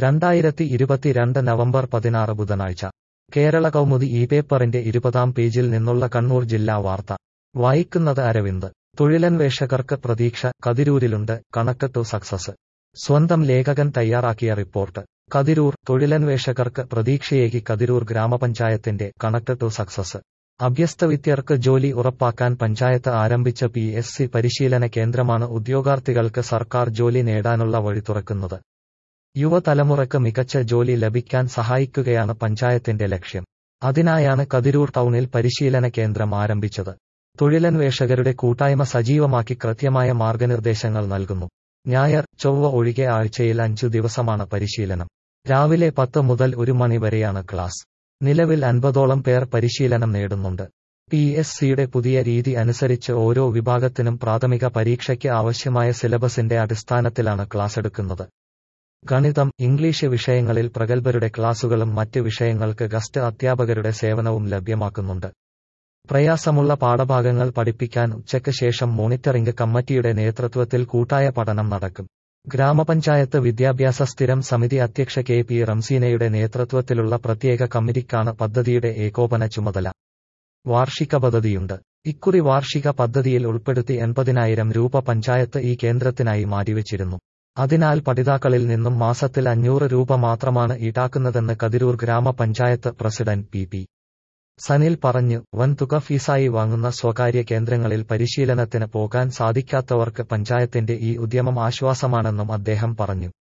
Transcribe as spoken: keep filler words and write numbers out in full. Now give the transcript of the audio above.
രണ്ടായിരത്തി ഇരുപത്തിരണ്ട് നവംബർ പതിനാറ് ബുധനാഴ്ച കേരള കൗമുദി ഈ പേപ്പറിന്റെ ഇരുപതാം പേജിൽ നിന്നുള്ള കണ്ണൂർ ജില്ലാ വാർത്ത വായിക്കുന്നത് അരവിന്ദ്. തൊഴിലന്വേഷകർക്ക് പ്രതീക്ഷ, കതിരൂരിലുണ്ട് കണക്ക് ടു സക്സസ്. സ്വന്തം ലേഖകൻ തയ്യാറാക്കിയ റിപ്പോർട്ട്. കതിരൂർ. തൊഴിലന്വേഷകർക്ക് പ്രതീക്ഷയേകി കതിരൂർ ഗ്രാമപഞ്ചായത്തിന്റെ കണക്ക് ടു സക്സസ്. അഭ്യസ്തവിദ്യർക്ക് ജോലി ഉറപ്പാക്കാൻ പഞ്ചായത്ത് ആരംഭിച്ച പി എസ് സി പരിശീലന കേന്ദ്രമാണ് ഉദ്യോഗാർത്ഥികൾക്ക് സർക്കാർ ജോലി നേടാനുള്ള വഴി തുറക്കുന്നത്. യുവതലമുറയ്ക്ക് മികച്ച ജോലി ലഭിക്കാൻ സഹായിക്കുകയാണ് പഞ്ചായത്തിന്റെ ലക്ഷ്യം. അതിനായാണ് കതിരൂർ ടൗണിൽ പരിശീലന കേന്ദ്രം ആരംഭിച്ചത്. തൊഴിലന്വേഷകരുടെ കൂട്ടായ്മ സജീവമാക്കി കൃത്യമായ മാർഗനിർദ്ദേശങ്ങൾ നൽകുന്നു. ഞായർ, ചൊവ്വ ഒഴികെ ആഴ്ചയിൽ അഞ്ചു ദിവസമാണ് പരിശീലനം. രാവിലെ പത്ത് മുതൽ ഒരു മണി വരെയാണ് ക്ലാസ്. നിലവിൽ അൻപതോളം പേർ പരിശീലനം നേടുന്നുണ്ട്. പി എസ് സിയുടെ പുതിയ രീതി അനുസരിച്ച് ഓരോ വിഭാഗത്തിനും പ്രാഥമിക പരീക്ഷയ്ക്ക് ആവശ്യമായ സിലബസിന്റെ അടിസ്ഥാനത്തിലാണ് ക്ലാസെടുക്കുന്നത്. ഗണിതം, ഇംഗ്ലീഷ് വിഷയങ്ങളിൽ പ്രഗത്ഭരുടെ ക്ലാസുകളും മറ്റ് വിഷയങ്ങൾക്ക് ഗസ്റ്റ് അധ്യാപകരുടെ സേവനവും ലഭ്യമാക്കുന്നുണ്ട്. പ്രയാസമുള്ള പാഠഭാഗങ്ങൾ പഠിപ്പിക്കാൻ ഉച്ചയ്ക്ക് ശേഷം മോണിറ്ററിംഗ് കമ്മിറ്റിയുടെ നേതൃത്വത്തിൽ കൂട്ടായ പഠനം നടക്കും. ഗ്രാമപഞ്ചായത്ത് വിദ്യാഭ്യാസ സ്ഥിരം സമിതി അധ്യക്ഷ കെ പി റംസീനയുടെ നേതൃത്വത്തിലുള്ള പ്രത്യേക കമ്മിറ്റിക്കാണ് പദ്ധതിയുടെ ഏകോപന ചുമതല. വാർഷിക പദ്ധതിയുണ്ട്. ഇക്കുറി വാർഷിക പദ്ധതിയിൽ ഉൾപ്പെടുത്തി എൺപതിനായിരം രൂപ പഞ്ചായത്ത് ഈ കേന്ദ്രത്തിനായി മാറ്റിവെച്ചിരുന്നു. അതിനാൽ പഠിതാക്കളിൽ നിന്നും മാസത്തിൽ അഞ്ഞൂറ് രൂപ മാത്രമാണ് ഈടാക്കുന്നതെന്ന് കതിരൂർ ഗ്രാമപഞ്ചായത്ത് പ്രസിഡന്റ് പി പി സനിൽ പറഞ്ഞു. വൻതുക ഫീസായി വാങ്ങുന്ന സ്വകാര്യ കേന്ദ്രങ്ങളിൽ പരിശീലനത്തിന് പോകാൻ സാധിക്കാത്തവർക്ക് പഞ്ചായത്തിന്റെ ഈ ഉദ്യമം ആശ്വാസമാണെന്നും അദ്ദേഹം പറഞ്ഞു.